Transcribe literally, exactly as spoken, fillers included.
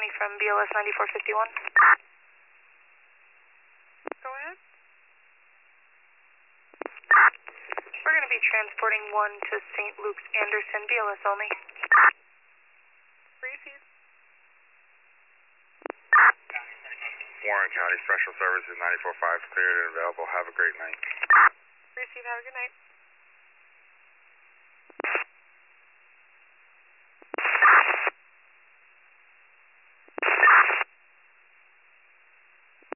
County from B L S ninety-four fifty-one. Go ahead. We're going to be transporting one to Saint Luke's Anderson, B L S only. Receive. Warren County Special Services ninety-four five, cleared and available. Have a great night. Receive, have a good night.